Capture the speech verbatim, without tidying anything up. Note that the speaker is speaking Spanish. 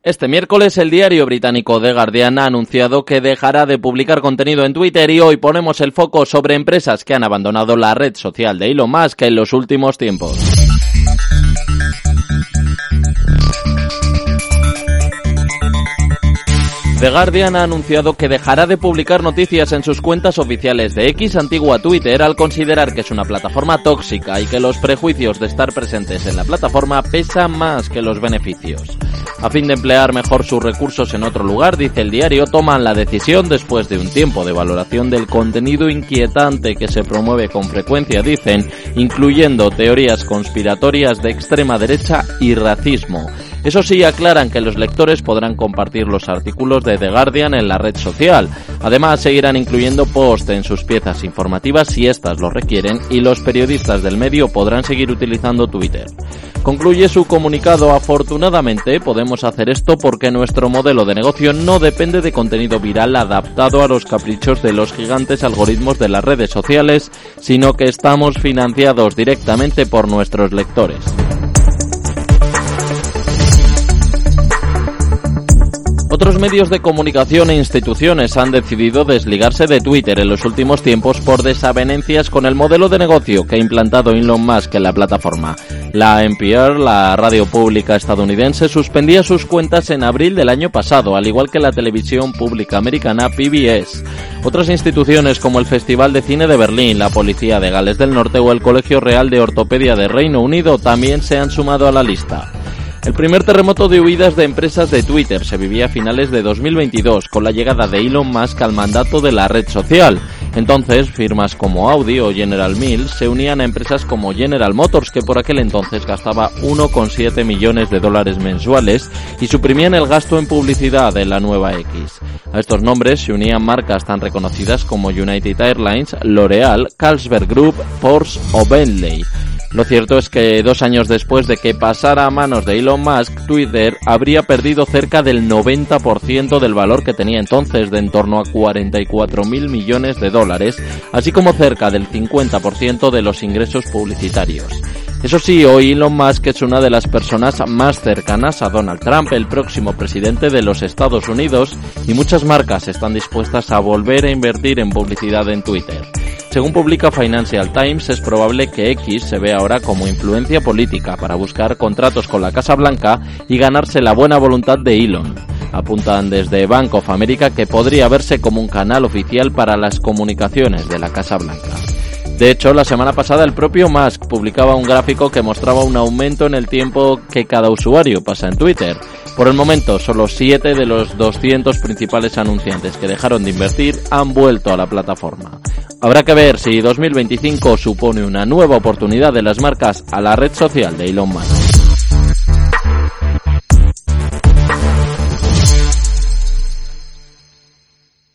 Este miércoles el diario británico The Guardian ha anunciado que dejará de publicar contenido en Twitter y hoy ponemos el foco sobre empresas que han abandonado la red social de Elon Musk en los últimos tiempos. The Guardian ha anunciado que dejará de publicar noticias en sus cuentas oficiales de X, antigua Twitter, al considerar que es una plataforma tóxica y que los prejuicios de estar presentes en la plataforma pesan más que los beneficios. A fin de emplear mejor sus recursos en otro lugar, dice el diario, toman la decisión después de un tiempo de valoración del contenido inquietante que se promueve con frecuencia, dicen, incluyendo teorías conspiratorias de extrema derecha y racismo. Eso sí, aclaran que los lectores podrán compartir los artículos de The Guardian en la red social. Además, seguirán incluyendo posts en sus piezas informativas si éstas lo requieren y los periodistas del medio podrán seguir utilizando Twitter. Concluye su comunicado: afortunadamente podemos hacer esto porque nuestro modelo de negocio no depende de contenido viral adaptado a los caprichos de los gigantes algoritmos de las redes sociales, sino que estamos financiados directamente por nuestros lectores. Otros medios de comunicación e instituciones han decidido desligarse de Twitter en los últimos tiempos por desavenencias con el modelo de negocio que ha implantado Elon Musk en la plataforma. La N P R, la radio pública estadounidense, suspendía sus cuentas en abril del año pasado, al igual que la televisión pública americana P B S. Otras instituciones como el Festival de Cine de Berlín, la Policía de Gales del Norte o el Colegio Real de Ortopedia de Reino Unido también se han sumado a la lista. El primer terremoto de huidas de empresas de Twitter se vivía a finales de dos mil veintidós con la llegada de Elon Musk al mandato de la red social. Entonces, firmas como Audi o General Mills se unían a empresas como General Motors, que por aquel entonces gastaba uno coma siete millones de dólares mensuales, y suprimían el gasto en publicidad de la nueva X. A estos nombres se unían marcas tan reconocidas como United Airlines, L'Oreal, Carlsberg Group, Porsche o Bentley. Lo cierto es que dos años después de que pasara a manos de Elon Musk, Twitter habría perdido cerca del noventa por ciento del valor que tenía entonces, de en torno a cuarenta y cuatro mil millones de dólares, así como cerca del cincuenta por ciento de los ingresos publicitarios. Eso sí, hoy Elon Musk es una de las personas más cercanas a Donald Trump, el próximo presidente de los Estados Unidos, y muchas marcas están dispuestas a volver a invertir en publicidad en Twitter. Según publica Financial Times, es probable que X se vea ahora como influencia política para buscar contratos con la Casa Blanca y ganarse la buena voluntad de Elon. Apuntan desde Bank of America que podría verse como un canal oficial para las comunicaciones de la Casa Blanca. De hecho, la semana pasada el propio Musk publicaba un gráfico que mostraba un aumento en el tiempo que cada usuario pasa en Twitter. Por el momento, solo siete de los doscientos principales anunciantes que dejaron de invertir han vuelto a la plataforma. Habrá que ver si dos mil veinticinco supone una nueva oportunidad de las marcas a la red social de Elon Musk.